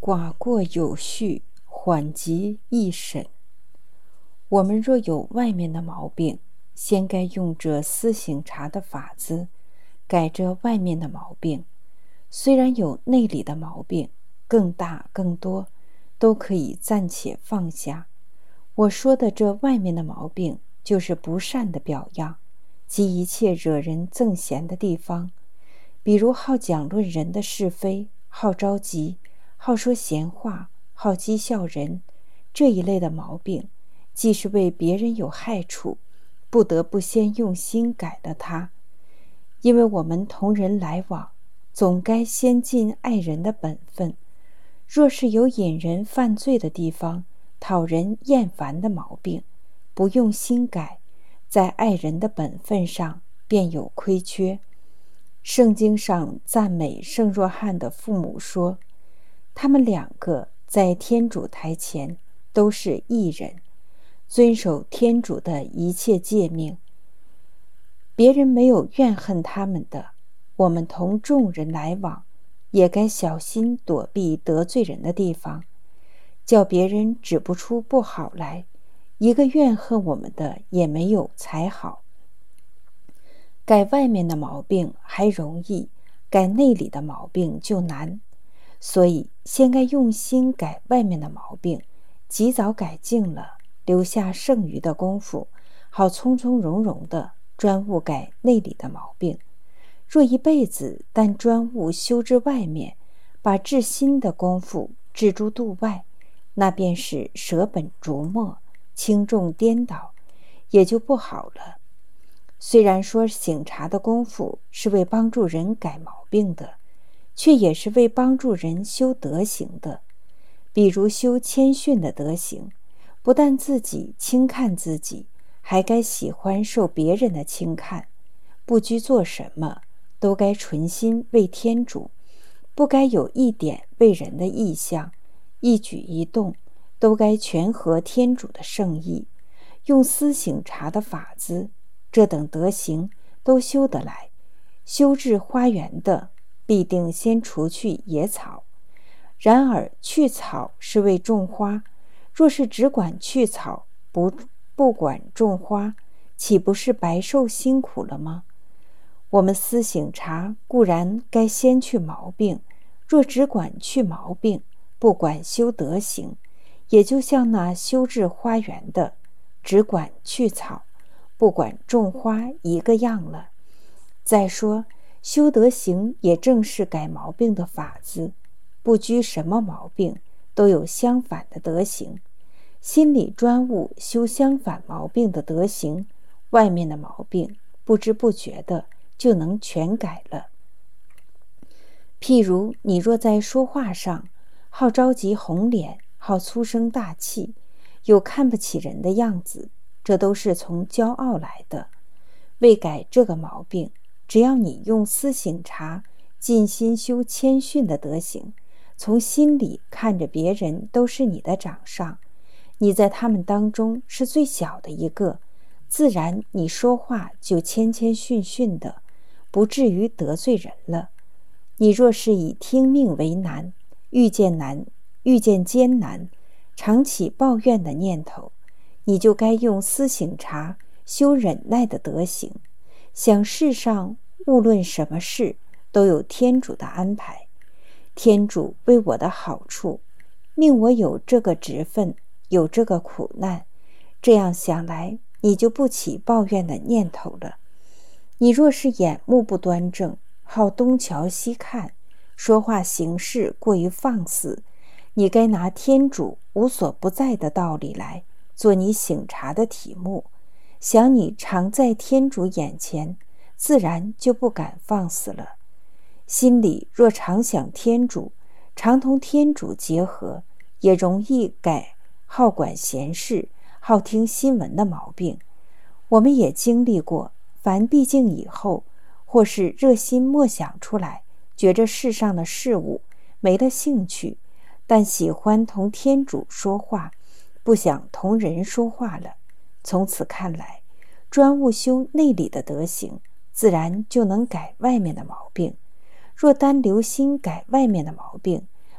寡过有序，缓急易审。我们若有外面的毛病，先该用这思省察的法子改这外面的毛病。虽然有内里的毛病，更大更多，都可以暂且放下。我说的这外面的毛病，就是不善的表样，即一切惹人憎嫌的地方，比如好讲论人的是非，好着急，好说闲话，好讥笑人，这一类的毛病，既是为别人有害处，不得不先用心改了它。因为我们同人来往，总该先尽爱人的本分。若是有引人犯罪的地方，讨人厌烦的毛病，不用心改，在爱人的本分上便有亏缺。圣经上赞美圣若翰的父母说，他们两个在天主台前都是义人，遵守天主的一切诫命。别人没有怨恨他们的，我们同众人来往，也该小心躲避得罪人的地方，叫别人指不出不好来，一个怨恨我们的也没有才好。改外面的毛病还容易，改内里的毛病就难。所以先该用心改外面的毛病，及早改净了，留下剩余的功夫，好从从容容的专务改内里的毛病。若一辈子但专务修治外面，把治心的功夫置诸度外，那便是舍本逐末，轻重颠倒，也就不好了。虽然说省察的功夫是为帮助人改毛病的，却也是为帮助人修德行的。比如修谦逊的德行，不但自己轻看自己，还该喜欢受别人的轻看，不拘做什么都该纯心为天主，不该有一点为人的意向，一举一动都该全合天主的圣意。用思省察的法子，这等德行都修得来。修治花园的必定先除去野草，然而去草是为种花，若是只管去草，不管种花，岂不是白受辛苦了吗？我们思省察固然该先去毛病，若只管去毛病，不管修德行，也就像那修治花园的只管去草，不管种花一个样了。再说修德行也正是改毛病的法子，不拘什么毛病，都有相反的德行。心里专务修相反毛病的德行，外面的毛病不知不觉的就能全改了。譬如你若在说话上好着急红脸，好粗声大气，有看不起人的样子，这都是从骄傲来的。为改这个毛病，只要你用思省察，尽心修谦逊的德行，从心里看着别人都是你的长上，你在他们当中是最小的一个，自然你说话就谦谦逊逊的，不至于得罪人了。你若是以听命为难，遇见艰难，常起抱怨的念头，你就该用思省察修忍耐的德行，想世上无论什么事都有天主的安排。天主为我的好处，命我有这个职分，有这个苦难，这样想来，你就不起抱怨的念头了。你若是眼目不端正，好东瞧西看，说话行事过于放肆，你该拿天主无所不在的道理来做你省察的题目。想你常在天主眼前，自然就不敢放肆了。心里若常想天主，常同天主结合，也容易改好管闲事，好听新闻的毛病。我们也经历过，凡毕竟以后，或是热心默想出来，觉着世上的事物没了兴趣，但喜欢同天主说话，不想同人说话了。从此看来，专务修内里的德行，自然就能改外面的毛病。若单留心改外面的毛病，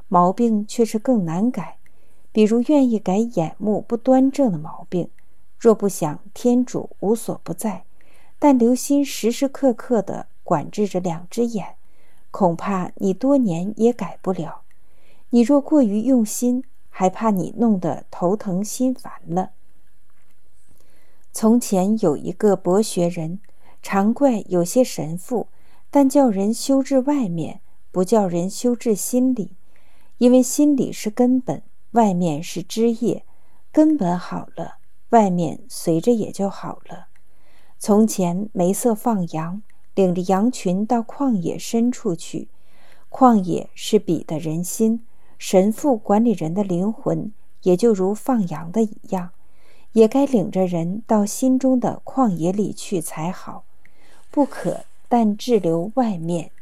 毛病却是更难改。比如愿意改眼目不端正的毛病，若不想天主无所不在，但留心时时刻刻地管制着两只眼，恐怕你多年也改不了。你若过于用心，还怕你弄得头疼心烦了。从前有一个博学人，常怪有些神父，但叫人修治外面，不叫人修治心里，因为心里是根本，外面是枝叶，根本好了，外面随着也就好了。从前梅瑟放羊，领着羊群到旷野深处去，旷野是比的人心，神父管理人的灵魂，也就如放羊的一样，也该领着人到心中的旷野里去才好，不可但滞留外面，